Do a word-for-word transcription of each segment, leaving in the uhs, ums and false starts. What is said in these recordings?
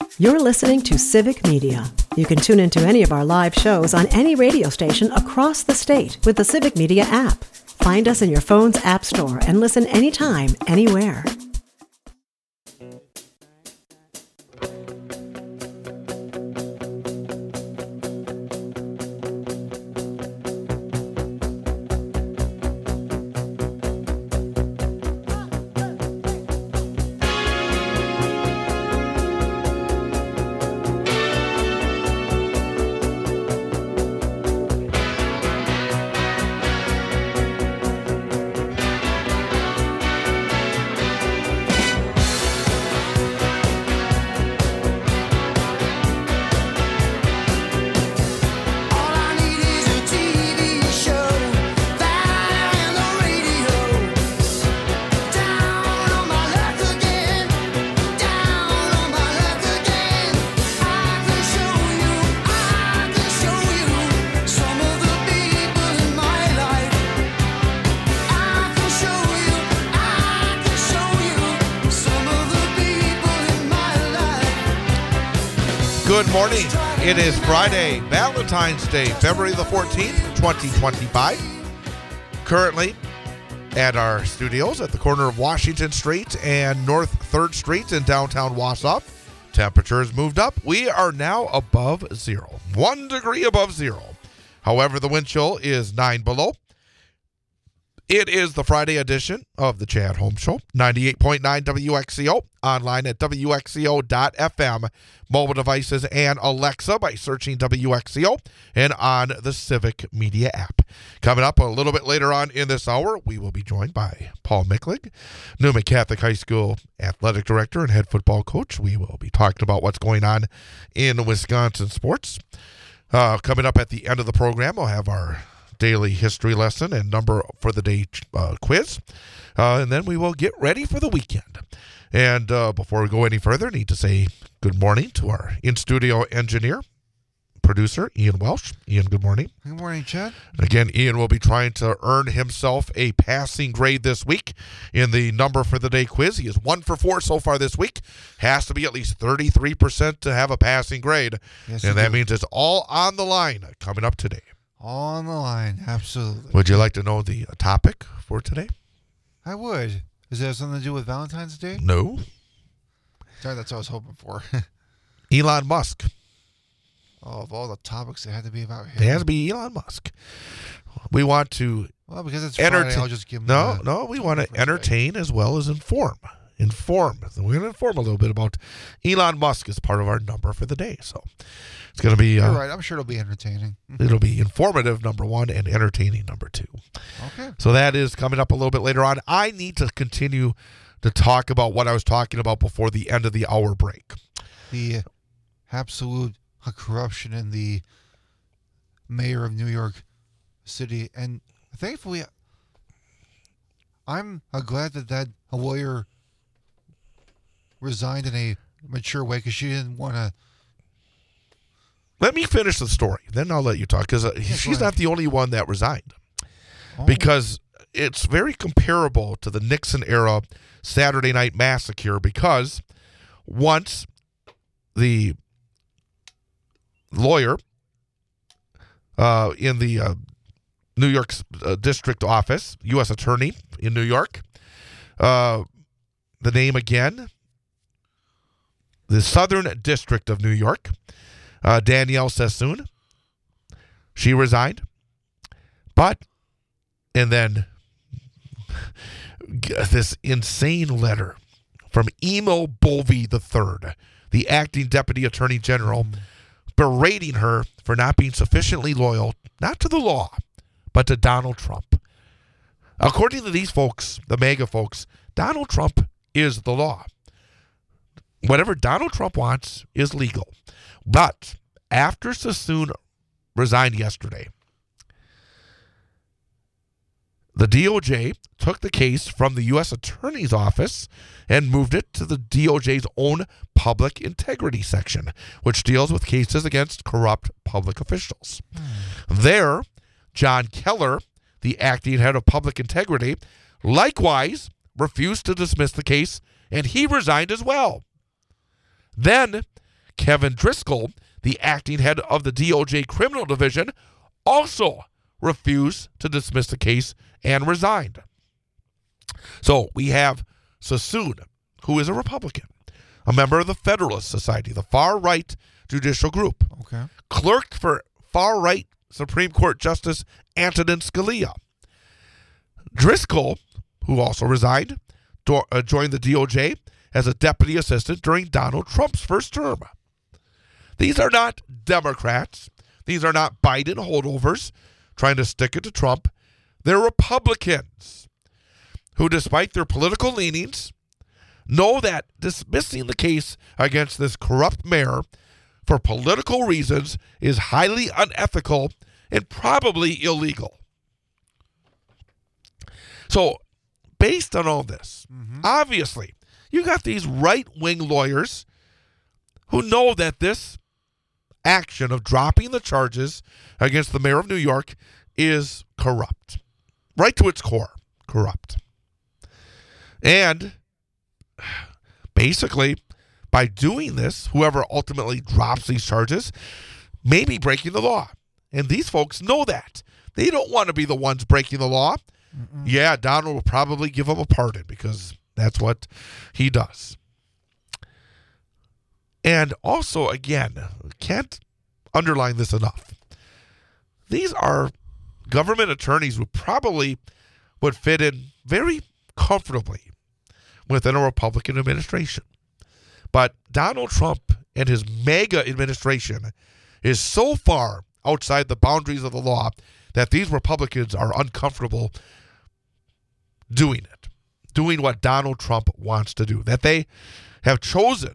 You're listening to Civic Media. You can tune into any of our live shows on any radio station across the state with the Civic Media app. Find us in your phone's app store and listen anytime, anywhere. Good morning. It is Friday, Valentine's Day, February the fourteenth, twenty twenty-five. Currently at our studios at the corner of Washington Street and North third Street in downtown Wausau. Temperature has moved up. We are now above zero, one degree above zero. However, the wind chill is nine below. It is the Friday edition of the Chad Holmes Show, ninety-eight point nine W X C O, online at W X C O dot F M, mobile devices and Alexa by searching W X C O, and on the Civic Media app. Coming up a little bit later on in this hour, we will be joined by Paul Micklig, Newman Catholic High School athletic director and head football coach. We will be talking about what's going on in Wisconsin sports. Uh, coming up at the end of the program, we'll have our daily history lesson and number for the day uh, quiz. Uh, and then we will get ready for the weekend. And uh, before we go any further, I need to say good morning to our in-studio engineer, producer, Ian Welsh. Ian, good morning. Good morning, Chad. And again, Ian will be trying to earn himself a passing grade this week in the number for the day quiz. He is one for four so far this week. Has to be at least thirty-three percent to have a passing grade. Yes, and that do. means it's all on the line coming up today. All on the line, absolutely. Would you like to know the uh, topic for today? I would. Does it have something to do with Valentine's Day? No. Sorry, that's what I was hoping for. Elon Musk. Oh, of all the topics, it had to be about him. It has to be Elon Musk. We want to Well, because it's entertain. Friday, I'll just give him No, the, no, we want to first entertain as well as inform. Inform. We're going to inform a little bit about Elon Musk as part of our number for the day. So it's going to be. Uh, You're right. I'm sure it'll be entertaining. It'll be informative, number one, and entertaining, number two. Okay. So that is coming up a little bit later on. I need to continue to talk about what I was talking about before the end of the hour break. The absolute corruption in the mayor of New York City. And thankfully, I'm uh, glad that that lawyer resigned in a mature way because she didn't want to. Let me finish the story. Then I'll let you talk because uh, Yeah, she's go not the only one that resigned. Oh. Because it's very comparable to the Nixon era Saturday Night Massacre because once the lawyer uh, in the uh, New York uh, District Office, U S Attorney in New York, uh, the name again, the Southern District of New York, uh, Danielle Sassoon, she resigned. But, and then this insane letter from Emo Bovey the third, the acting deputy attorney general, berating her for not being sufficiently loyal, not to the law, but to Donald Trump. According to these folks, the MAGA folks, Donald Trump is the law. Whatever Donald Trump wants is legal. But after Sassoon resigned yesterday, the D O J took the case from the U S Attorney's Office and moved it to the D O J's own public integrity section, which deals with cases against corrupt public officials. Mm. There, John Keller, the acting head of public integrity, likewise refused to dismiss the case, and he resigned as well. Then Kevin Driscoll, the acting head of the D O J Criminal Division, also refused to dismiss the case and resigned. So we have Sassoon, who is a Republican, a member of the Federalist Society, the far-right judicial group, Okay. clerked for far-right Supreme Court Justice Antonin Scalia. Driscoll, who also resigned, do- uh, joined the D O J as a deputy assistant during Donald Trump's first term. These are not Democrats. These are not Biden holdovers trying to stick it to Trump. They're Republicans who, despite their political leanings, know that dismissing the case against this corrupt mayor for political reasons is highly unethical and probably illegal. So, based on all this, mm-hmm. obviously, you got these right-wing lawyers who know that this action of dropping the charges against the mayor of New York is corrupt. Right to its core, corrupt. And basically, by doing this, whoever ultimately drops these charges may be breaking the law. And these folks know that. They don't want to be the ones breaking the law. Mm-mm. Yeah, Donald will probably give them a pardon because that's what he does. And also, again, can't underline this enough. These are government attorneys who probably would fit in very comfortably within a Republican administration. But Donald Trump and his MAGA administration is so far outside the boundaries of the law that these Republicans are uncomfortable doing it, doing what Donald Trump wants to do, that they have chosen,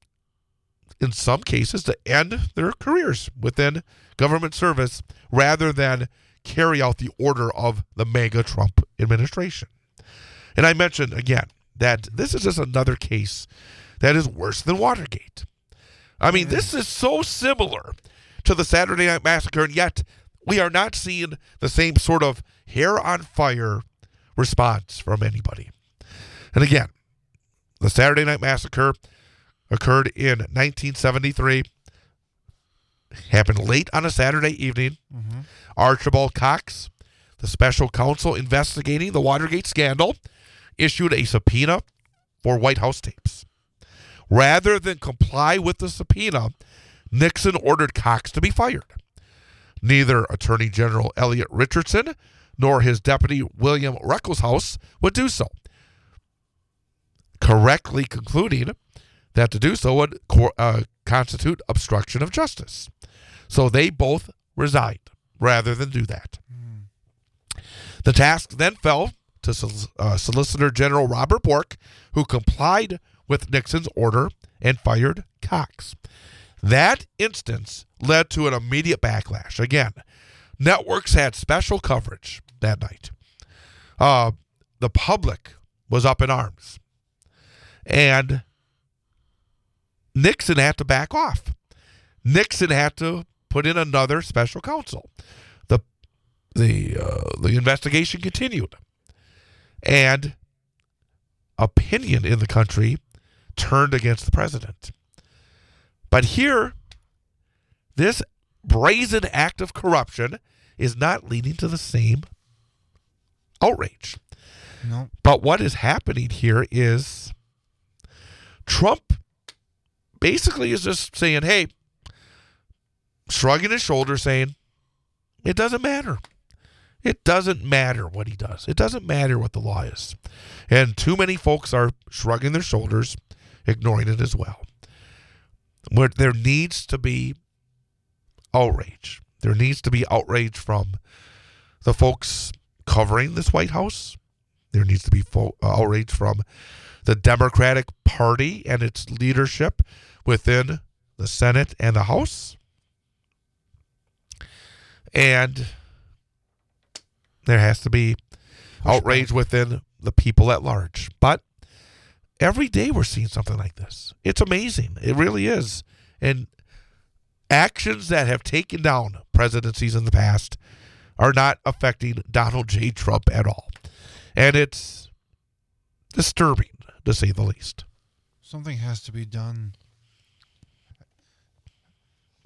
in some cases, to end their careers within government service rather than carry out the order of the MAGA Trump administration. And I mentioned, again, that this is just another case that is worse than Watergate. I mean, this is so similar to the Saturday Night Massacre, and yet we are not seeing the same sort of hair-on-fire response from anybody. And again, the Saturday Night Massacre occurred in nineteen seventy-three, happened late on a Saturday evening. Mm-hmm. Archibald Cox, the special counsel investigating the Watergate scandal, issued a subpoena for White House tapes. Rather than comply with the subpoena, Nixon ordered Cox to be fired. Neither Attorney General Elliot Richardson nor his deputy William Ruckelshaus would do so, correctly concluding that to do so would uh, constitute obstruction of justice. So they both resigned rather than do that. Mm. The task then fell to Sol- uh, Solicitor General Robert Bork, who complied with Nixon's order and fired Cox. That instance led to an immediate backlash. Again, networks had special coverage that night. Uh, the public was up in arms. And Nixon had to back off. Nixon had to put in another special counsel. The the uh, the investigation continued. And opinion in the country turned against the president. But here, this brazen act of corruption is not leading to the same outrage. No. But what is happening here is Trump basically is just saying, hey, shrugging his shoulders, saying, it doesn't matter. It doesn't matter what he does. It doesn't matter what the law is. And too many folks are shrugging their shoulders, ignoring it as well. Where there needs to be outrage. There needs to be outrage from the folks covering this White House. There needs to be fo- outrage from the Democratic Party and its leadership within the Senate and the House. And there has to be outrage within the people at large. But every day we're seeing something like this. It's amazing. It really is. And actions that have taken down presidencies in the past are not affecting Donald J. Trump at all. And it's disturbing, to say the least. Something has to be done.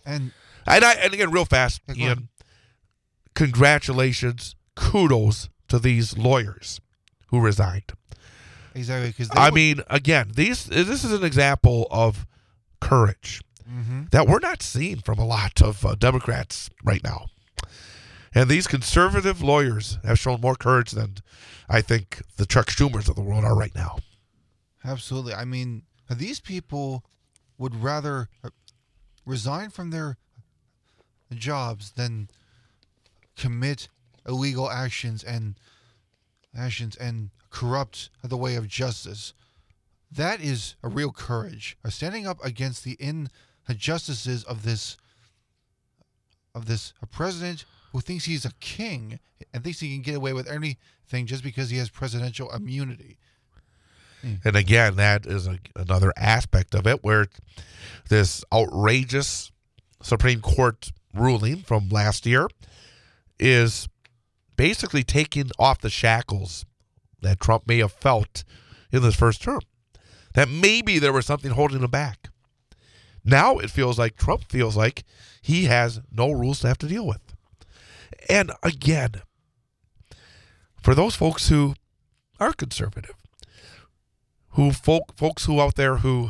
And And, I, and again, real fast, Yeah, go Ian, ahead. congratulations, kudos to these lawyers who resigned. exactly because I mean, again, these this is an example of courage hmm that we're not seeing from a lot of uh, Democrats right now. And these conservative lawyers have shown more courage than I think the Chuck Schumers of the world are right now. absolutely. I mean, these people would rather uh, resign from their jobs than commit illegal actions and actions and corrupt the way of justice. That is a real courage. Uh, Standing up against the injustices of this of this a president who thinks he's a king and thinks he can get away with anything just because he has presidential immunity. And again, that is a, another aspect of it where this outrageous Supreme Court ruling from last year is basically taking off the shackles that Trump may have felt in this first term. That maybe there was something holding him back. Now it feels like Trump feels like he has no rules to have to deal with. And again, for those folks who are conservative, who folk, folks who out there who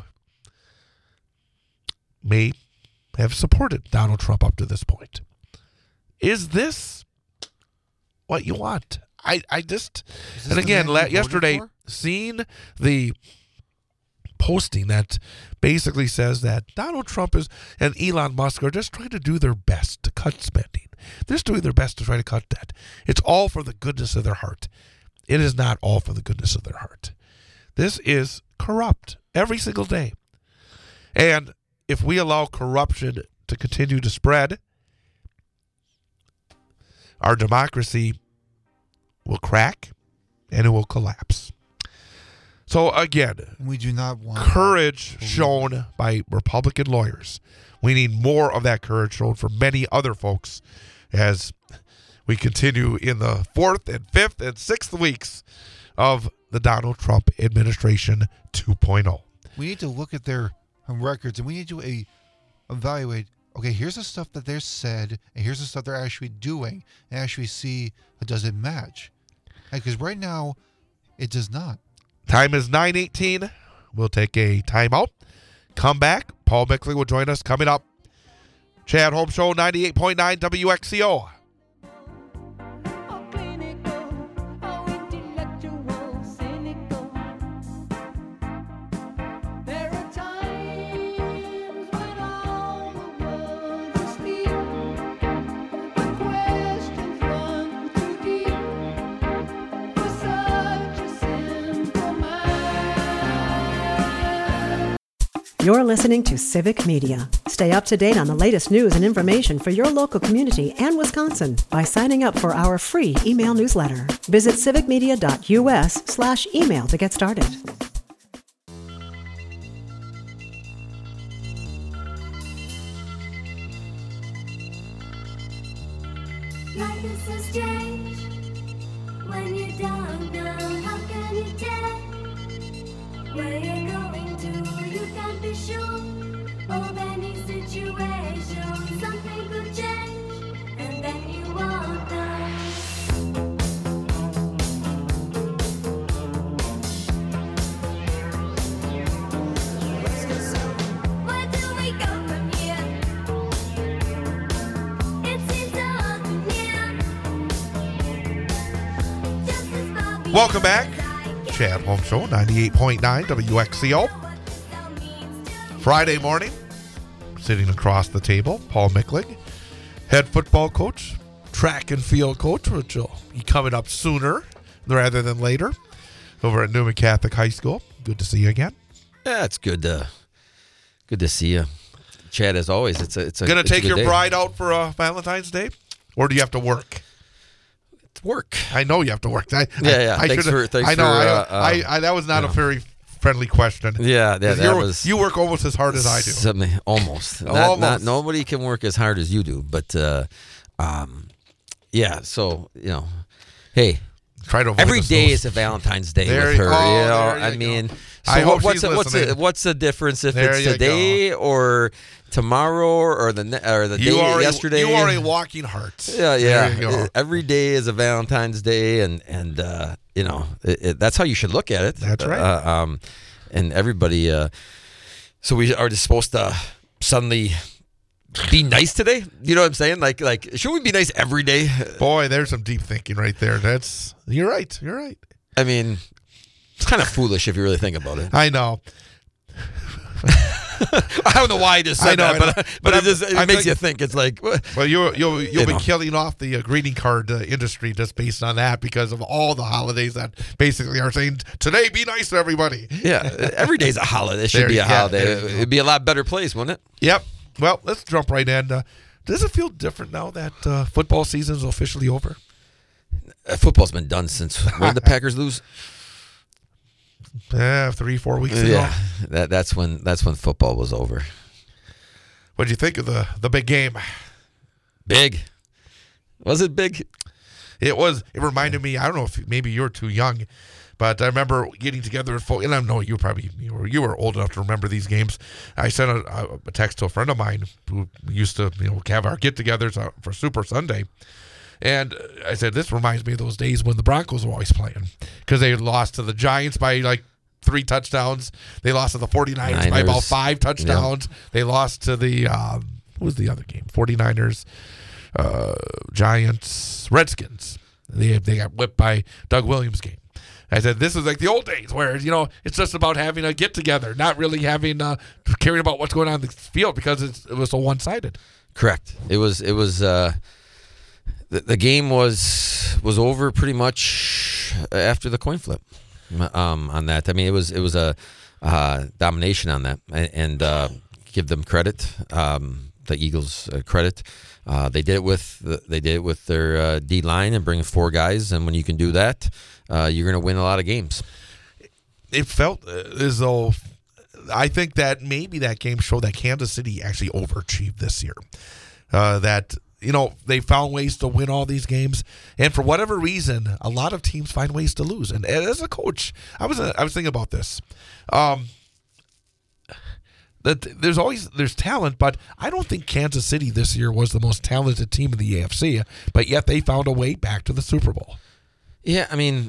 may have supported Donald Trump up to this point, is this what you want? I, I just, Is this and the again, man la- you voted yesterday, for? seeing the posting that basically says that Donald Trump is and Elon Musk are just trying to do their best to cut spending. They're just doing their best to try to cut debt. It's all for the goodness of their heart. It is not all for the goodness of their heart. This is corrupt every single day. And if we allow corruption to continue to spread, our democracy will crack and it will collapse. So again, And we do not want courage shown by Republican lawyers. We need more of that courage shown for many other folks as we continue in the fourth and fifth and sixth weeks of the Donald Trump administration two point oh. We need to look at their um, records and we need to a, evaluate, okay, here's the stuff that they're said and here's the stuff they're actually doing and actually see, uh, does it match? Because right now, it does not. Time is nine eighteen. We'll take a timeout. Come back. Paul Mickley will join us coming up. Chad Holmes Show, ninety-eight point nine W X C O. You're listening to Civic Media. Stay up to date on the latest news and information for your local community and Wisconsin by signing up for our free email newsletter. Visit civicmedia.us slash email to get started. Life is so strange when you don't know how can you tell where you're going to. You can't be sure of any situation. Something could change and then you won't know. Where do we go from here? It seems so unnear. Just as far beyond Welcome back. I can Chad Holmes Show, ninety-eight point nine W X C O. Friday morning, sitting across the table, Paul Micklig, head football coach, track and field coach, which will be coming up sooner rather than later over at Newman Catholic High School. Good to see you again. Yeah, it's good to good to see you, Chad. As always, it's a it's a Going to it's a take good your day. bride out for uh, Valentine's Day? Or do you have to work? It's work. I know you have to work. I, Yeah, I, yeah. I Thanks should've- for- thanks I know. for, I, uh, I, I, that was not you a know. very friendly question. Yeah, yeah, 'Cause that you're- was You work almost as hard as I do. something almost. Not, Almost. not nobody can work as hard as you do, but uh, um, yeah. So you know, hey, Try to avoid Every the day snows. is a Valentine's Day There with you- her. oh, you know, there you I go. mean, so I hope what's she's the, what's the, listening. what's the difference if There it's you today or tomorrow or the ne- or the You day are a, yesterday? you are a walking heart. Yeah, yeah. There you go. Every day is a Valentine's Day, and and uh, you know it, it, that's how you should look at it. That's right. Uh, um, and everybody. Uh, so we are just supposed to suddenly be nice today. You know what I'm saying? Like like should we be nice every day? Boy, there's some deep thinking right there. That's you're right. You're right. I mean, it's kind of foolish if you really think about it. I know. I don't know why I just said I know, that, I know. but But but it, I'm- just, it I'm makes think- you think. It's like what? Well, you'll you'll you'll You be know. killing off the uh, greeting card uh, industry just based on that because of all the holidays that basically are saying today be nice to everybody. Yeah, every day's a holiday. It should There- be a yeah, holiday. there you go. It'd be a lot better place, wouldn't it? Yep. Well, let's jump right in. Uh, does it feel different now that uh, football season is officially over? Uh, football's been done since when did the Packers lose? Yeah, three four weeks ago. Yeah, that that's when that's when football was over. What did you think of the the big game? Big, was it big? It was. It reminded me. I don't know if maybe you're too young, but I remember getting together. At full, and I know you probably you were you were old enough to remember these games. I sent a, a text to a friend of mine who used to you know have our get-togethers for Super Sunday, and I said this reminds me of those days when the Broncos were always playing because they lost to the Giants by like three touchdowns. They lost to the 49ers by Niners. about five touchdowns. They lost to the um, what was the other game? 49ers. Uh, Giants, Redskins. They they got whipped by Doug Williams' game. I said this is like the old days where you know it's just about having a get together, not really having uh, caring about what's going on in the field because it's, it was so one sided. Correct. It was. It was. Uh, the, the game was was over pretty much after the coin flip. Um, on that, I mean, it was it was a uh, domination on that, and, and uh, give them credit. Um, the Eagles uh, credit. Uh, they did it with the, they did it with their uh, D line and bringing four guys, and when you can do that, uh, you're going to win a lot of games. It felt as though I think that maybe that game showed that Kansas City actually overachieved this year. Uh, that you know they found ways to win all these games, and for whatever reason, a lot of teams find ways to lose. And as a coach, I was I was thinking about this. Um, that there's always there's talent, but I don't think Kansas City this year was the most talented team in the A F C. But yet they found a way back to the Super Bowl. Yeah, I mean,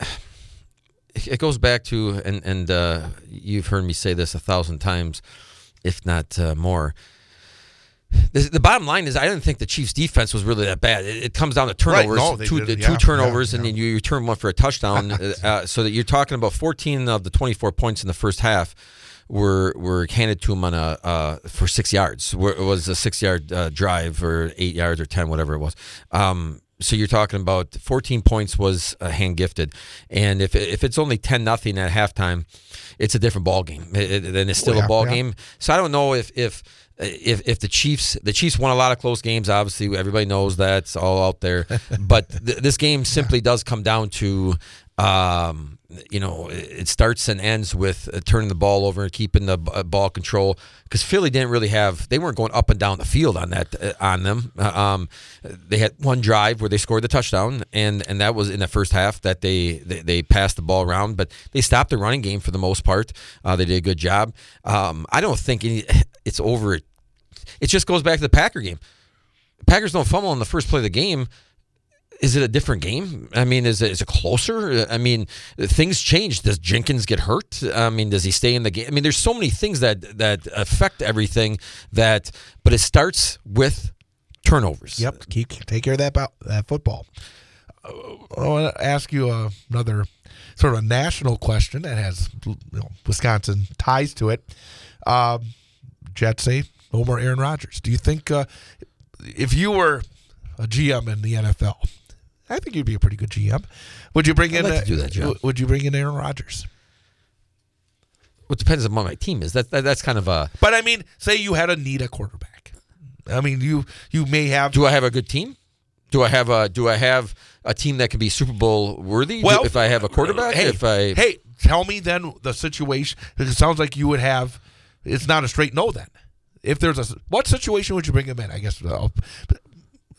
it goes back to, and and uh, you've heard me say this a thousand times, if not uh, more. The, the bottom line is, I didn't think the Chiefs' defense was really that bad. It, it comes down to turnovers, Right, no, they two, did, two yeah, turnovers, yeah, and yeah. then you return one for a touchdown. uh, so that you're talking about fourteen of the twenty-four points in the first half were were handed to him on a uh, for six yards. Where it was a six-yard uh, drive, or eight yards, or ten, whatever it was. Um, So you're talking about fourteen points was uh, hand gifted, and if if it's only ten nothing at halftime, it's a different ball game. It, it, then it's still Oh, yeah, a ball yeah. game. So I don't know if if if if the Chiefs the Chiefs won a lot of close games. Obviously, everybody knows that, it's all out there. But th- this game simply does come down to. Um, you know, it starts and ends with uh, turning the ball over and keeping the uh, ball control, because Philly didn't really have, they weren't going up and down the field on that, uh, on them. Uh, um, they had one drive where they scored the touchdown, and, and that was in the first half that they, they, they passed the ball around, but they stopped the running game for the most part. Uh, they did a good job. Um, I don't think any, it's over. It just goes back to the Packer game. Packers don't fumble in the first play of the game. Is it a different game? I mean, is it, is it closer? I mean, things change. Does Jenkins get hurt? I mean, does he stay in the game? I mean, there's so many things that that affect everything. That, but it starts with turnovers. Yep, keep take care of that about that football. Uh, I want to ask you uh, another sort of a national question that has you know, Wisconsin ties to it. Um, Jets say no more Aaron Rodgers. Do you think uh, if you were a G M in the N F L, I think you'd be a pretty good G M. Would you bring I'd in? like to uh, do that job. Would you bring in Aaron Rodgers? It depends on what my team is. That, that that's kind of a. But I mean, say you had a need a quarterback. I mean, you you may have. Do I have a good team? Do I have a Do I have a team that can be Super Bowl worthy? Well, if I have a quarterback, Hey, if I hey, tell me then the situation. Because it sounds like you would have. It's not a straight no then. If there's a what situation would you bring him in? I guess. Uh,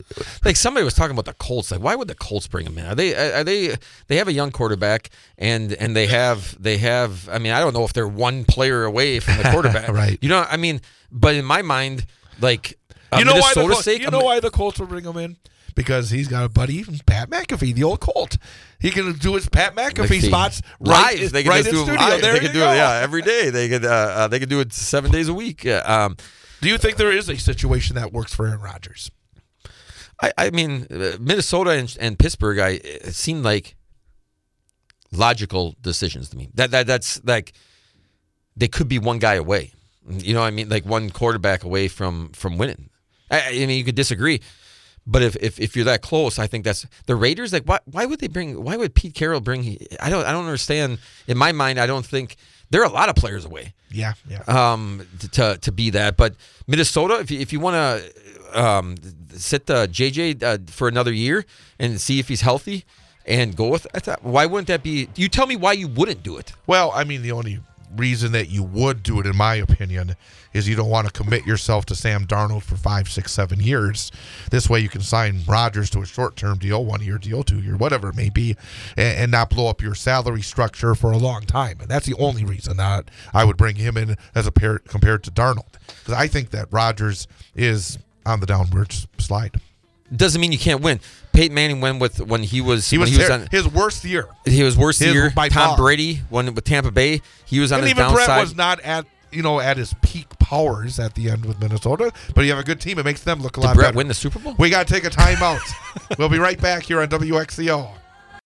like somebody was talking about the Colts. Like, why would the Colts bring him in? Are they? Are they? They have a young quarterback, and and they have they have. I mean, I don't know if they're one player away from the quarterback. Right. You know, I mean, but in my mind, like uh, you know why the Minnesota's Col- sake, you know why the Colts will bring him in? Because he's got a buddy, Pat McAfee, the old Colt. He can do his Pat McAfee McAfee. spots right, live. They can right just in do it studio. live. There They you can do go. it, yeah, every day. They could, uh, uh, they could do it seven days a week. Uh, um, Do you think there is a situation that works for Aaron Rodgers? I, I mean, uh, Minnesota and, and Pittsburgh, I it seemed like logical decisions to me. That that that's like they could be one guy away. You know what I mean? Like one quarterback away from from winning. I, I mean, you could disagree, but if, if if you're that close, I think that's the Raiders. Like, why why would they bring? Why would Pete Carroll bring? I don't I don't understand. In my mind, I don't think there are a lot of players away. Yeah, yeah. Um, to to be that, but Minnesota, if you, if you want to um sit uh, J J uh, for another year and see if he's healthy and go with that, why wouldn't that be? You tell me why you wouldn't do it. Well, I mean, the only reason that you would do it, in my opinion, is you don't want to commit yourself to Sam Darnold for five, six, seven years. This way you can sign Rodgers to a short-term deal, one-year deal, two-year, whatever it may be, and, and not blow up your salary structure for a long time. And that's the only reason that I would bring him in as a pair compared to Darnold. Because I think that Rodgers is on the downward slide. Doesn't mean you can't win. Peyton Manning went with when he was He was, when he was ter- on his worst year. he was worst his year. by Tom far. Brady when with Tampa Bay, he was on And his even Brett downside. was not at you know at his peak powers at the end with Minnesota, but you have a good team. It makes them look a Did lot Brett better. win the Super Bowl? We got to take a timeout. We'll be right back here on W X C O.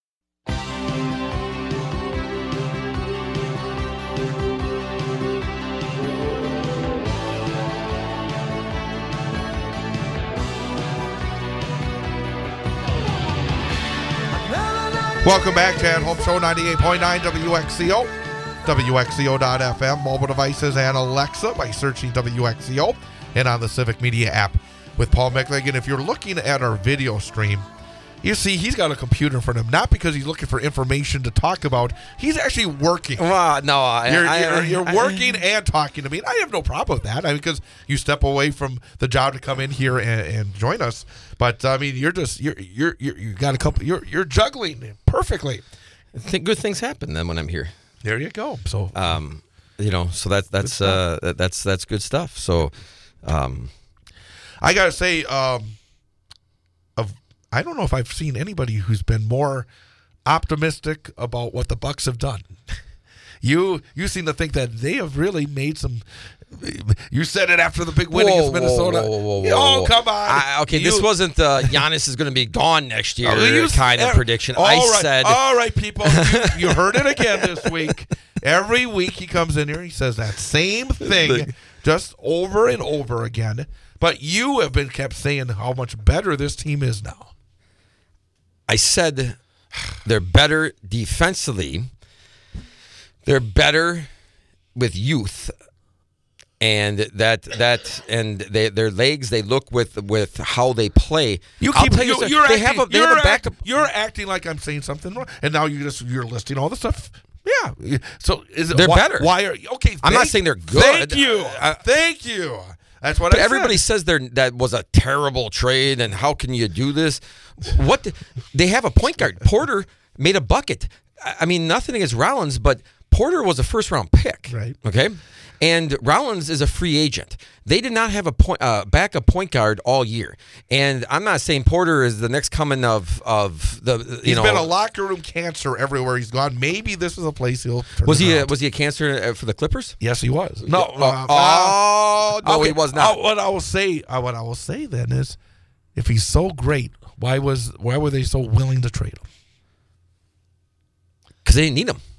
Welcome back to At Home Show ninety-eight point nine W X C O, W X C O dot F M, mobile devices, and Alexa by searching W X C O, and on the Civic Media app with Paul Meckling. And if you're looking at our video stream, you see he's got a computer in front of him, not because he's looking for information to talk about. He's actually working. Well, no, I, You're, I, you're, I, you're I- working and talking to me. And I have no problem with that, I mean, because you step away from the job to come in here and, and join us. But I mean, you're just you're you're, you're you got a couple. You're you're juggling perfectly. I think good things happen then when I'm here. There you go. So Um, you know, so that's that's uh that- that's that's good stuff. So, um, I gotta say, um, of I don't know if I've seen anybody who's been more optimistic about what the Bucks have done. You you seem to think that they have really made some. You said it after the big win Whoa, against whoa, Minnesota. whoa, whoa, whoa, oh whoa. come on! I, okay, this You- wasn't the Giannis is going to be gone next year Oh, you kind of said- prediction. All I right, said all right, people, you, you heard it again this week. Every week he comes in here, he says that same thing, just over and over again. But you have been kept saying how much better this team is now. I said they're better defensively. They're better with youth, and that that and they, their legs. They look with with how they play. You I'll keep tell you you, something, you're they acting, have a they you're have a act- backup. You're acting like I'm saying something wrong, and now you just you're listing all the stuff. Yeah, so is it They're why, better. Why are okay? I'm not thank- saying they're good. Thank you, I- thank you. That's what But I everybody said. says they're that was a terrible trade, and how can you do this? What the, they have a point guard. Porter made a bucket. I I mean, nothing against Rollins, but Porter was a first round pick. Right. Okay. And Rollins is a free agent. They did not have a point, uh, backup point guard all year. And I'm not saying Porter is the next coming of of the you He's know. been a locker room cancer everywhere he's gone. Maybe this is a place he'll. Turn was he a, around. was he a cancer uh, for the Clippers? Yes, he was. No, Oh, uh, oh, no, okay, he was not. uh, what I will say, uh, what I will say then is, if he's so great, why was why were they so willing to trade him? Because they didn't need him.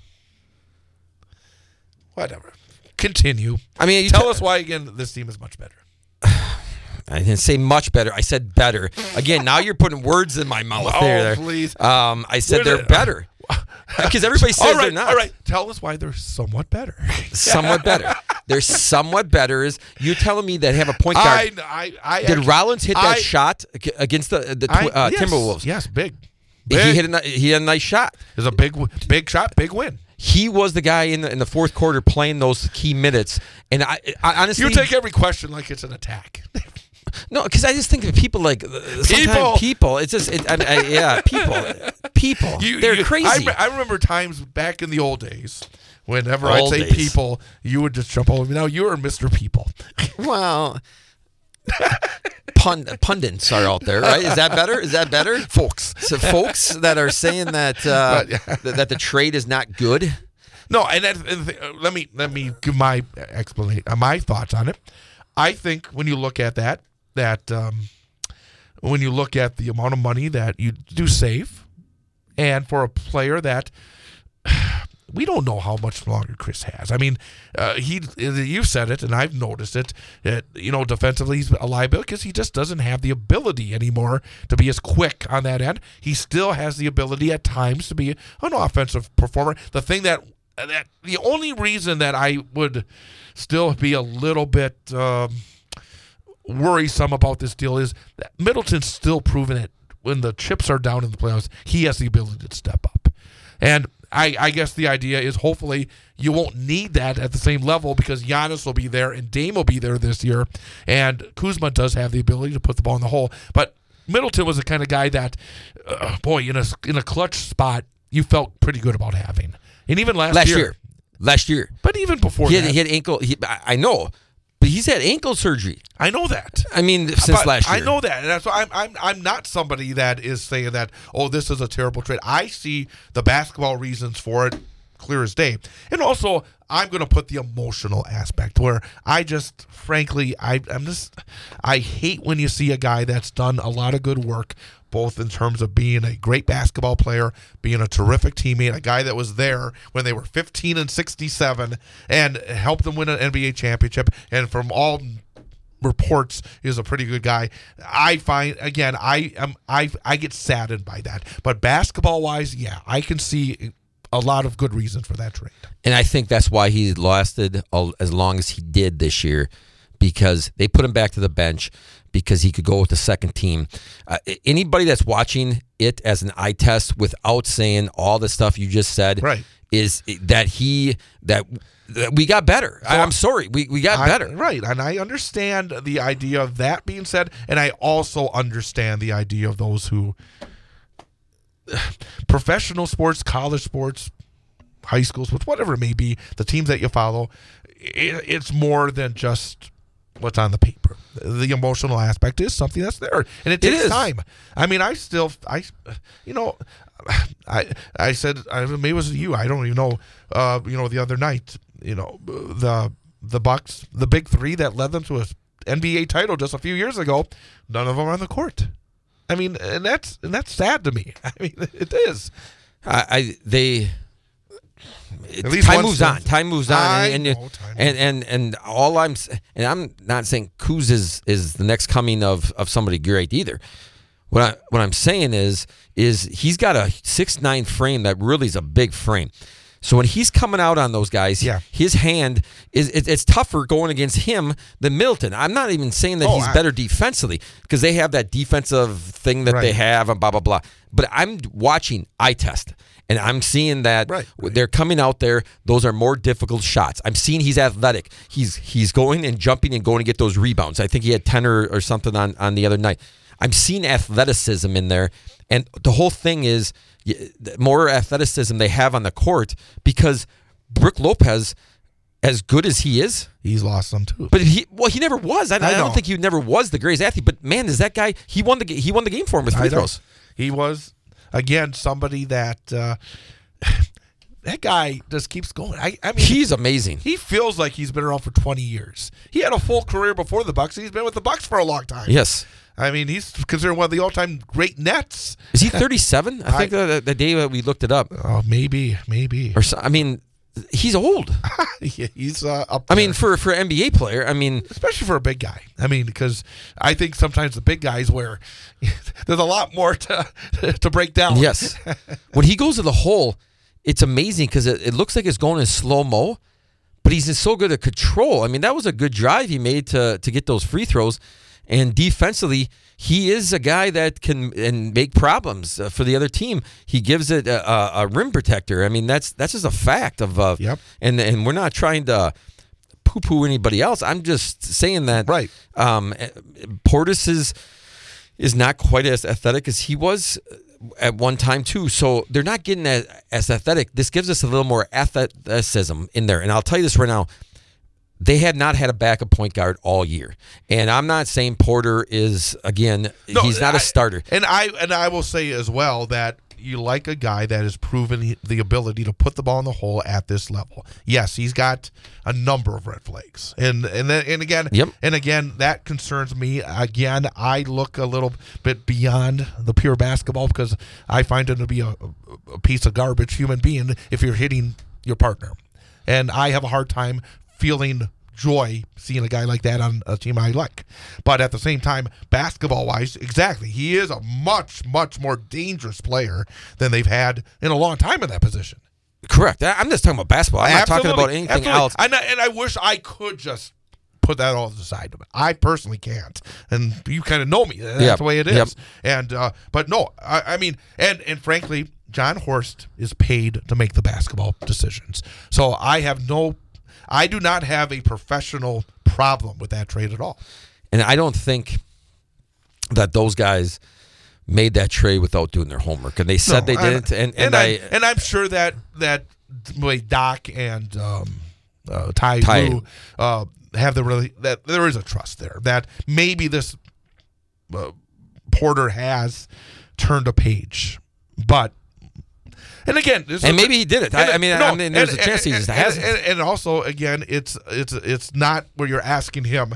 Whatever. Continue. I mean, you Tell t- us why again. This team is much better. I didn't say much better. I said better. Again, now you're putting words in my mouth. Oh, there, there. please. Um, I said Where's they're it? better because everybody says all right, they're not. all right. Tell us why they're somewhat better. Somewhat better. They're somewhat better. Is you telling me that have a point guard? I, I, I Did actually- Rollins hit that I- shot ag- against the the I- twi- uh, yes, Timberwolves? Yes, big. He Big. hit a ni- he had a nice shot. It was a big, big shot, big win. He was the guy in the in the fourth quarter playing those key minutes. And I, I honestly, You take every question like it's an attack. No, because I just think of people like uh, sometimes People. people. It's just, it, I, I, yeah, people, people. You- They're you- crazy. I, re- I remember times back in the old days. Whenever Old I'd say days. people, you would just jump over me. Now you're Mister People. Well, pun, pundits are out there, right? Is that better? Is that better? Folks. So folks that are saying that uh, But, yeah. th- that the trade is not good. No, and, that, and th- uh, let me let me give my explanation, uh, my thoughts on it. I think when you look at that, that um, when you look at the amount of money that you do save, and for a player that we don't know how much longer Chris has. I mean, uh, he you've said it, and I've noticed it. That, you know, defensively he's a liability because he just doesn't have the ability anymore to be as quick on that end. He still has the ability at times to be an offensive performer. The thing that that the only reason that I would still be a little bit um, worrisome about this deal is that Middleton's still proven it when the chips are down in the playoffs. He has the ability to step up, and I, I guess the idea is hopefully you won't need that at the same level because Giannis will be there and Dame will be there this year, and Kuzma does have the ability to put the ball in the hole. But Middleton was the kind of guy that, uh, boy, in a in a clutch spot, you felt pretty good about having. And even last, Last year, year, last year, but even before he had, that, he had ankle. He, I I know, but he's had ankle surgery. I know that. I mean, since But last year. I know that, and that's why I'm I'm I'm not somebody that is saying that, oh, this is a terrible trade. I see the basketball reasons for it clear as day, and also I'm going to put the emotional aspect where I just, frankly, I I'm just I hate when you see a guy that's done a lot of good work, both in terms of being a great basketball player, being a terrific teammate, a guy that was there when they were fifteen and sixty-seven and helped them win an N B A championship, and from all reports is a pretty good guy. I find again, I am I I get saddened by that. But basketball wise, yeah, I can see a lot of good reasons for that trade. And I think that's why he lasted all, as long as he did this year, because they put him back to the bench because he could go with the second team. Uh, anybody that's watching it as an eye test without saying all the stuff you just said, Right. is that he that, that we got better. I, I'm sorry, we we got I- better. Right. And I understand the idea of that being said, and I also understand the idea of those who professional sports, college sports, high school sports, whatever it may be, the teams that you follow, it, it's more than just what's on the paper. The emotional aspect is something that's there, and it It takes is. time. I mean, I still, I, you know, I, I said, I, maybe it was you. I don't even know. Uh, you know, the other night, you know, the the Bucks, the big three that led them to a N B A title just a few years ago, none of them are on the court. I mean, and that's and that's sad to me. I mean, it is. I, I they. At least time one moves step. on. Time moves on, I and know, and, time and and and all I'm s- and I'm not saying Kuz is is the next coming of of somebody great either. What I what I'm saying is is he's got a six nine frame that really is a big frame. So when he's coming out on those guys, Yeah. his hand is it, it's tougher going against him than Middleton. I'm not even saying that Oh, he's I- better defensively because they have that defensive thing that they Right. have and blah blah blah. But I'm watching eye test. And I'm seeing that Right, right. they're coming out there. Those are more difficult shots. I'm seeing he's athletic. He's he's going and jumping and going to get those rebounds. I think he had ten or, or something on, on the other night. I'm seeing athleticism in there. And the whole thing is y- the more athleticism they have on the court because Brook Lopez, as good as he is, He's lost some too. but he well he never was. I, I, I know. don't think he never was the greatest athlete. But man, is that guy? He won the ga- he won the game for him with free I know. throws. He was again somebody that uh, that guy just keeps going. I, I mean, He's amazing. he feels like he's been around for twenty years. He had a full career before the Bucks. He's been with the Bucks for a long time. Yes. I mean, he's considered one of the all-time great Nets. Is he thirty-seven? I think the, the day that we looked it up. Oh, maybe, maybe. Or so, I mean, he's old. he's uh, up. I mean, there. for for an N B A player, I mean, especially for a big guy. I mean, because I think sometimes the big guys where there's a lot more to to break down. yes. When he goes to the hole, it's amazing because it, it looks like it's going in slow mo, but he's just so good at control. I mean, that was a good drive he made to to get those free throws, and defensively, he is a guy that can and make problems uh, for the other team. He gives it a, a, a rim protector. I mean, that's that's just a fact of. Uh, Yep. And and we're not trying to poo-poo anybody else. I'm just saying that Right. um, Portis is is not quite as athletic as he was at one time too. So they're not getting as, as athletic. This gives us a little more athleticism in there. And I'll tell you this right now. They had not had a backup point guard all year. And I'm not saying Porter is, again, No, he's not a I- starter. And I and I will say as well that you like a guy that has proven he- the ability to put the ball in the hole at this level. Yes, he's got a number of red flags, and and then, and again, Yep. and again that concerns me. Again, I look a little bit beyond the pure basketball because I find him to be a, a piece of garbage human being if you're hitting your partner, and I have a hard time feeling joy seeing a guy like that on a team I like. But at the same time, basketball-wise, exactly, he is a much, much more dangerous player than they've had in a long time in that position. Correct. I- I'm just talking about basketball. I'm not talking about Absolutely. anything Absolutely. else. And I, and I wish I could just put that all to the side. I personally can't, and you kind of know me. That's Yep. the way it is. Yep. And uh, but no, I, I mean, and and frankly, John Horst is paid to make the basketball decisions. So I have no, I do not have a professional problem with that trade at all. And I don't think that those guys made that trade without doing their homework. And they said No, they I- didn't. And, and, and I, I and I'm sure that that like Doc and um, uh, Ty, Ty. Lue, uh, have the really that there is a trust there that maybe this uh, Porter has turned a page, but and again, this and is- maybe he did it. and- I, I mean, no, I mean, there's and- a chance he and- just and- hasn't. And, and also, again, it's it's it's not where you're asking him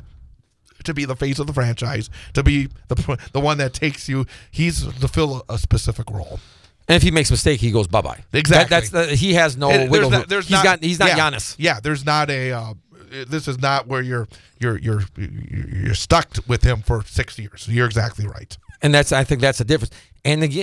to be the face of the franchise, to be the the one that takes you. He's to fill a specific role. And if he makes a mistake, he goes bye bye. Exactly. That, that's the, he has no And wiggle. There's not, there's he's not, got. He's not yeah, Giannis. Yeah, there's not a. Uh, this is not where you're you're you're you're stuck with him for six years. You're exactly right. And that's. I think that's the difference. And again,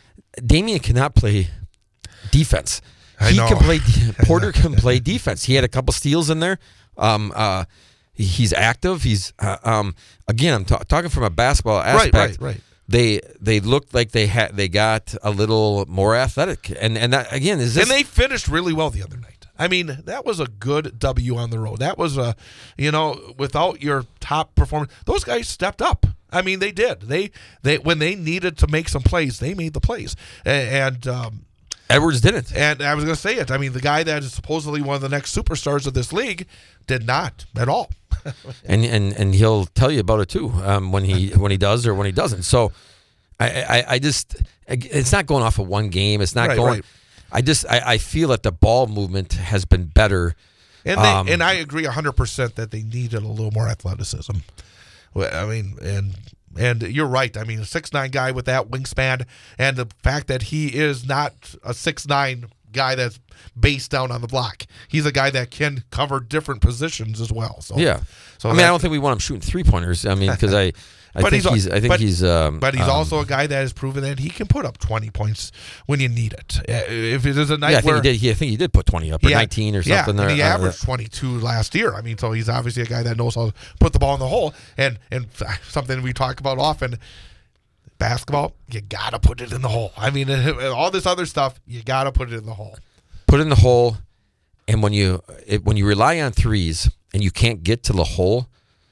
Damian cannot play defense. I He know. can play. Porter can play defense. He had a couple steals in there. Um. Uh. He's active. He's. Uh, um. Again, I'm ta- talking from a basketball aspect. Right, right, right. They they looked like they had they got a little more athletic. And and that again is this. And they finished really well the other night. I mean, that was a good W on the road. That was a, you know, without your top performer, those guys stepped up. I mean, they did. They they when they needed to make some plays, they made the plays. And and, um, Edwards didn't. and I was going to say it. I mean, the guy that is supposedly one of the next superstars of this league did not at all. and and and he'll tell you about it too um, when he when he does or when he doesn't. So I, I I just it's not going off of one game. It's not Right, going. right. I just I, I feel that the ball movement has been better. And they, Um, and I agree one hundred percent that they needed a little more athleticism. Well, I mean, and and you're right. I mean, a six nine guy with that wingspan, and the fact that he is not a six nine guy that's based down on the block. He's a guy that can cover different positions as well. So Yeah. So I mean, I that- don't think we want him shooting three pointers. I mean, because I I But think he's- he's, I think but- he's um, But he's um, also a guy that has proven that he can put up twenty points when you need it. Uh, If it is a night yeah. I think where he did. He, I think he did put twenty up or Yeah, nineteen or yeah, something. and he there. Uh, averaged twenty-two last year. I mean, so he's obviously a guy that knows how to put the ball in the hole. And and something we talk about often, basketball, you gotta put it in the hole. I mean, all this other stuff, you gotta put it in the hole. put it in the hole, and when you it, when you rely on threes and you can't get to the hole,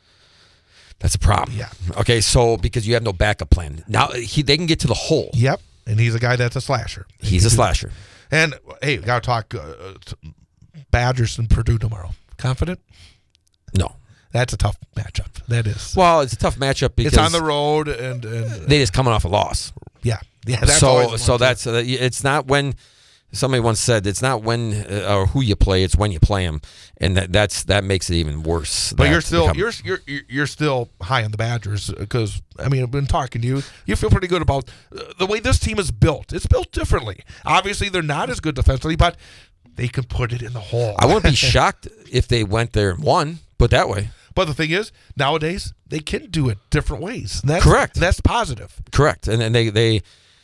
that's a problem. Yeah. Okay, so because you have no backup plan. Now he they can get to the hole. Yep, and he's a guy that's a slasher. He's a slasher. And hey, we gotta talk uh, t- Badgers and Purdue tomorrow. Confident? No. That's a tough matchup. That is. Well, it's a tough matchup because it's on the road, and, and they just coming off a loss. yeah, yeah. That's always so the so one, too. that's uh, it's not when somebody once said it's not when uh, or who you play, it's when you play them, and that that's that makes it even worse. But that you're still become- you're you're you're- you're still high on the Badgers because I mean I've been talking to you. You feel pretty good about uh, the way this team is built. It's built differently. Obviously, they're not as good defensively, but they can put it in the hole. I wouldn't be shocked if they went there and won. Put that way. But the thing is, nowadays they can do it different ways. And that's, Correct. That's positive. Correct, and and they they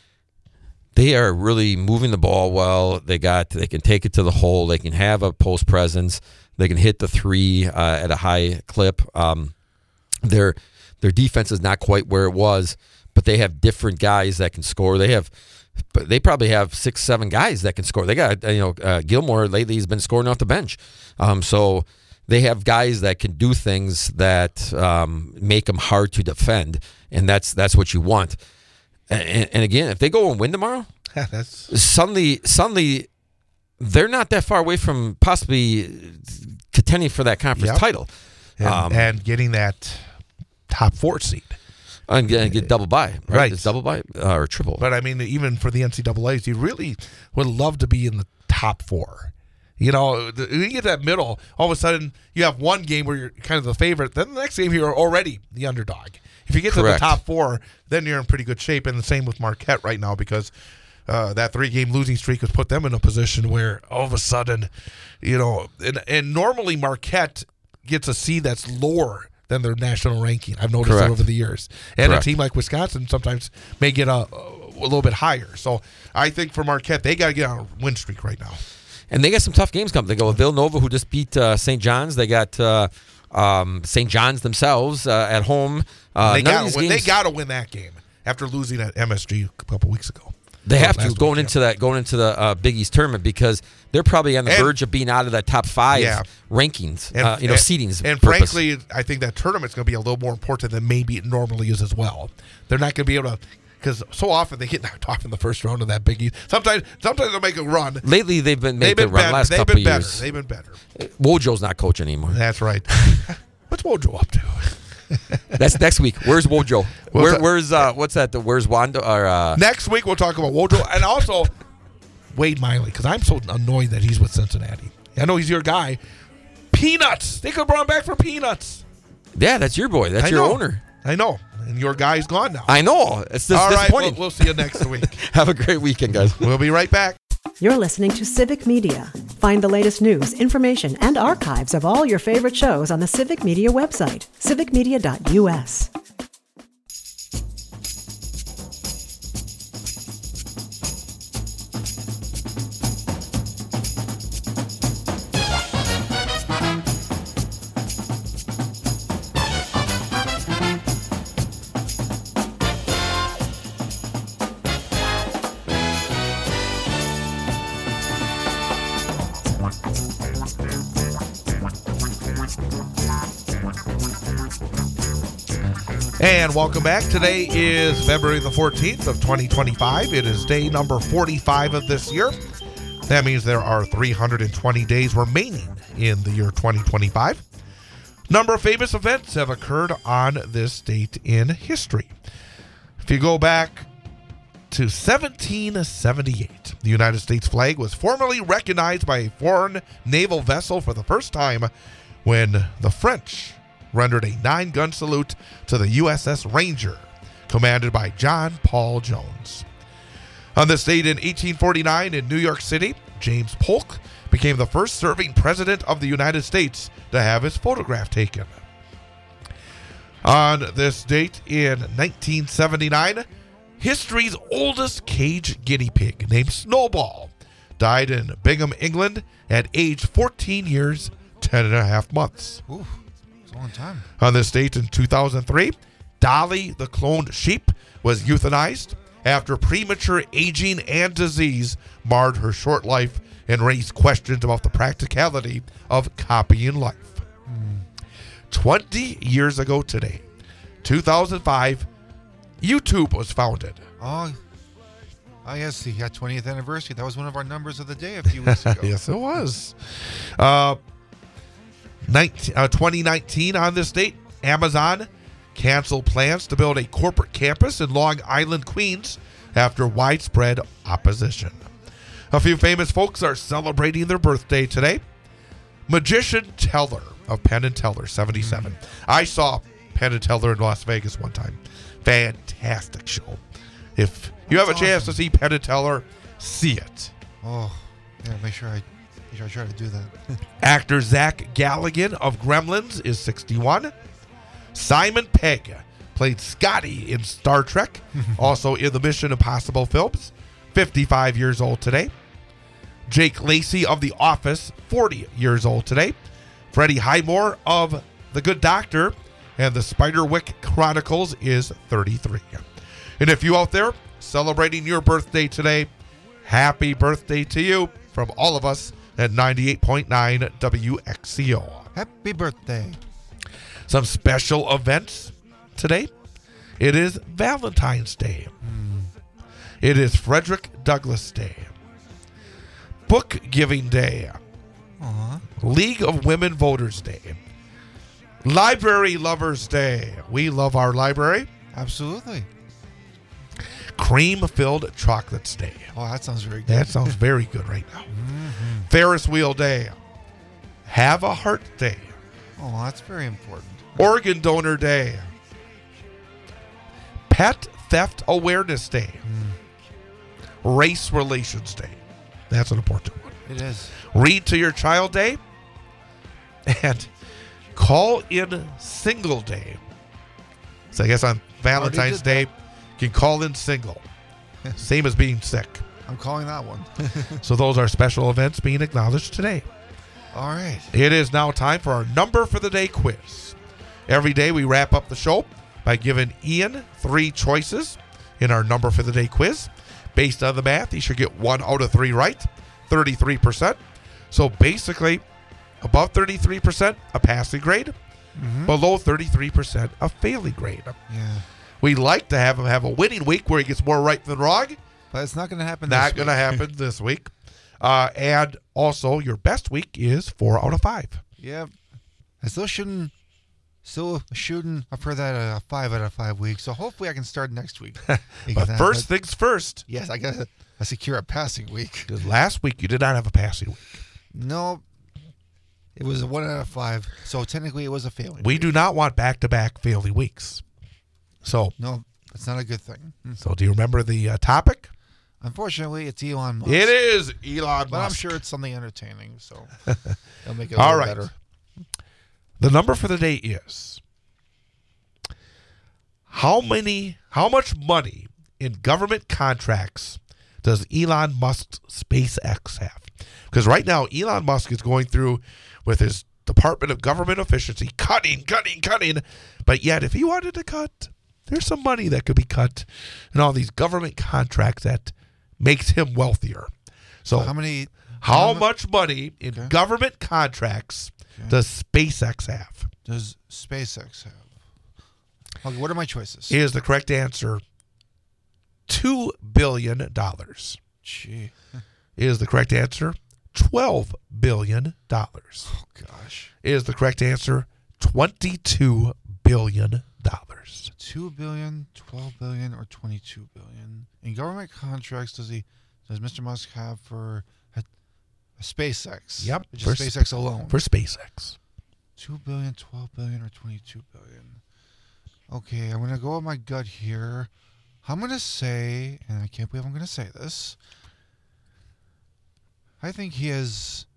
they are really moving the ball well. They got they can take it to the hole. They can have a post presence. They can hit the three uh, at a high clip. Um, their their defense is not quite where it was, but they have different guys that can score. They have. But they probably have six, seven guys that can score. They got, you know, uh, Gilmore lately has been scoring off the bench. Um, so they have guys that can do things that um, make them hard to defend, and that's that's what you want. And, and again, if they go and win tomorrow, That's suddenly suddenly they're not that far away from possibly contending for that conference Yep. title. and, Um, and getting that top four seed. And get, get double bye, right? Right. It's double bye uh, or triple. But I mean, even for the N C double A's, you really would love to be in the top four. You know, the, you get that middle, all of a sudden you have one game where you're kind of the favorite, then the next game you're already the underdog. If you get Correct. to the top four, then you're in pretty good shape. And the same with Marquette right now, because uh, that three-game losing streak has put them in a position where all of a sudden, you know, and, and normally Marquette gets a seed that's lower than their national ranking. I've noticed Correct. that over the years. And Correct. a team like Wisconsin sometimes may get a, a little bit higher. So I think for Marquette, they got to get on a win streak right now. And they got some tough games coming. They go with Villanova, who just beat uh, Saint John's. They got uh, um, Saint John's themselves uh, at home. Uh, they none of got these to win. They games- got to win that game after losing at M S G a couple weeks ago. They have Last to going week, into that going into the uh, Big East tournament, because they're probably on the And- verge of being out of that top five Yeah. rankings, And, uh, you know, and, seedings. And purpose. frankly, I think that tournament's going to be a little more important than maybe it normally is as well. They're not going to be able to, because so often they get knocked off in the first round of that Big East. Sometimes, sometimes they'll make a run. lately they've been They've making been the run better. last They've couple been better. years. They've been better. Wojo's not coaching anymore. That's right. What's Wojo up to? That's next week. Where's Wojo? What's Where, that? where's uh, what's that? The, where's Wanda? Or uh, Next week we'll talk about Wojo and also Wade Miley, because I'm so annoyed that he's with Cincinnati. I know he's your guy. Peanuts. They could have brought him back for peanuts. yeah, that's your boy. That's I your know. owner. I know. And your guy's gone now. I know. It's just All right. We'll, disappointing. we'll see you next week. Have a great weekend, guys. We'll be right back. You're listening to Civic Media. Find the latest news, information, and archives of all your favorite shows on the Civic Media website, civic media dot u s. And welcome back. Today is February the fourteenth of twenty twenty-five. It is day number forty-five of this year. That means there are three hundred twenty days remaining in the year twenty twenty-five. Number of famous events have occurred on this date in history. If you go back to seventeen seventy-eight, the United States flag was formally recognized by a foreign naval vessel for the first time when the French rendered a nine-gun salute to the U S S Ranger, commanded by John Paul Jones. On this date in eighteen forty-nine in New York City, James Polk became the first serving president of the United States to have his photograph taken. On this date in nineteen seventy-nine, history's oldest cage guinea pig, named Snowball, died in Bingham, England at age fourteen years, ten and a half months. Ooh, it's a long time. On this date in two thousand three, Dolly the cloned sheep was euthanized after premature aging and disease marred her short life and raised questions about the practicality of copying life. twenty years ago today, two thousand five, YouTube was founded. Oh, I guess the uh, twentieth anniversary. That was one of our numbers of the day a few weeks ago. Yes, it was. Uh, nineteen, uh, twenty nineteen, on this date, Amazon canceled plans to build a corporate campus in Long Island, Queens, after widespread opposition. A few famous folks are celebrating their birthday today. Magician Teller of Penn and Teller, seventy-seven. Mm. I saw Penn and Teller in Las Vegas one time. Fantastic show. If you have That's a chance awesome. to see Penn and Teller, see it. Oh, yeah. Make sure I, make sure I try to do that. Actor Zach Galligan of Gremlins is sixty-one. Simon Pegg played Scotty in Star Trek, also in the Mission Impossible films, fifty-five years old today. Jake Lacey of The Office, forty years old today. Freddie Highmore of The Good Doctor and The Spiderwick Chronicles is thirty-three. And if you out there celebrating your birthday today, happy birthday to you from all of us at ninety-eight point nine W X C O. Happy birthday. Some special events today. It is Valentine's Day. Mm. It is Frederick Douglass Day. Book Giving Day. Aw. League of Women Voters Day. Library Lovers Day. We love our library. Absolutely. Cream-filled Chocolates Day. Oh, that sounds very good. That sounds very good right now. Mm-hmm. Ferris Wheel Day. Have a Heart Day. Oh, that's very important. Organ Donor Day. Pet Theft Awareness Day. Mm. Race Relations Day. That's an important one. It is. Read to Your Child Day. And Call In Single Day. So I guess on Valentine's Day, you can call in single. Same as being sick. I'm calling that one. So those are special events being acknowledged today. All right. It is now time for our Number for the Day quiz. Every day we wrap up the show by giving Ian three choices in our Number for the Day quiz. Based on the math, he should get one out of three right, thirty-three percent. So basically, above thirty-three percent, a passing grade. Mm-hmm. Below thirty-three percent, a failing grade. Yeah. We like to have him have a winning week where he gets more right than wrong. But it's not going to happen Not this going to week. happen this week. Uh, and also, your best week is four out of five. Yeah. I still shouldn't, still shooting for that uh, five out of five weeks. So hopefully I can start next week. But That- first but- things first. Yes, I got to secure a passing week. Because last week you did not have a passing week. No, it was a one out of five. So technically it was a failing. We week. do not want back-to-back failing weeks. So, No, that's not a good thing. so do you remember the uh, topic? Unfortunately, it's Elon Musk. It is Elon But I'm Musk. sure it's something entertaining, so it'll make it a All little right. better. The number for the day is how many, how much money in government contracts does Elon Musk's SpaceX have? Because right now, Elon Musk is going through with his Department of Government Efficiency, cutting, cutting, cutting. But yet, if he wanted to cut, there's some money that could be cut in all these government contracts that makes him wealthier. So, How many? how mu- much money in Okay. government contracts Okay. does SpaceX have? does SpaceX have? Okay, what are my choices? Is the correct answer two billion dollars? Gee. Is the correct answer twelve billion dollars? Oh, gosh. Is the correct answer twenty-two billion dollars? two billion, twelve billion, or twenty-two billion? In government contracts, does he, does Mister Musk have for a, a SpaceX? Yep, Just for s- SpaceX alone. For SpaceX. two billion, twelve billion, or twenty-two billion? Okay, I'm going to go with my gut here. I'm going to say, and I can't believe I'm going to say this, I think he has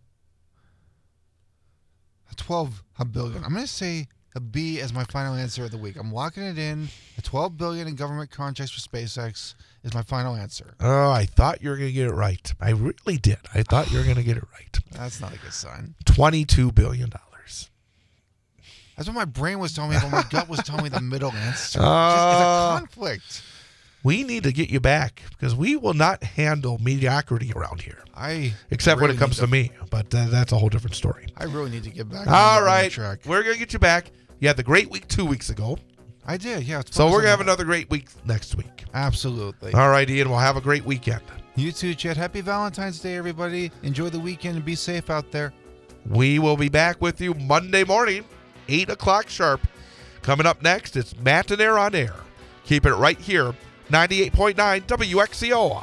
twelve billion. I'm going to say a B as my final answer of the week. I'm locking it in. The twelve billion in government contracts for SpaceX is my final answer. Oh, I thought you were going to get it right. I really did. I thought you were going to get it right. That's not a good sign. twenty-two billion dollars. That's what my brain was telling me, but my gut was telling me the middle answer. It's, just, it's Uh, a conflict. We need to get you back because we will not handle mediocrity around here, I except when really it comes need to me. But uh, that's a whole different story. I really need to get back. All on the right, track. we're gonna get you back. You had the great week two weeks ago, I did, yeah. it's so focus we're on gonna have that. another great week next week. Absolutely. All right, Ian. We'll have a great weekend. You too, Chet. Happy Valentine's Day, everybody. Enjoy the weekend and be safe out there. We will be back with you Monday morning, eight o'clock sharp. Coming up next, it's Matinaire on Air. Keep it right here, ninety-eight point nine W X C O.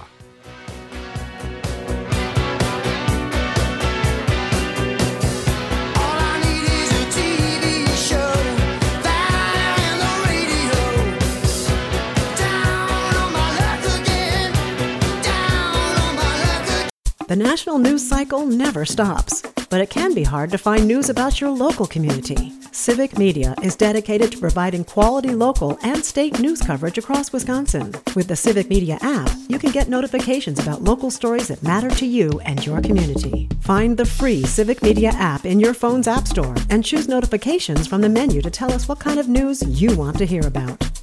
All I need is a T V show, that and the radio. Down on my luck again, down on my luck again. The national news cycle never stops, but it can be hard to find news about your local community. Civic Media is dedicated to providing quality local and state news coverage across Wisconsin. With the Civic Media app, you can get notifications about local stories that matter to you and your community. Find the free Civic Media app in your phone's app store and choose notifications from the menu to tell us what kind of news you want to hear about.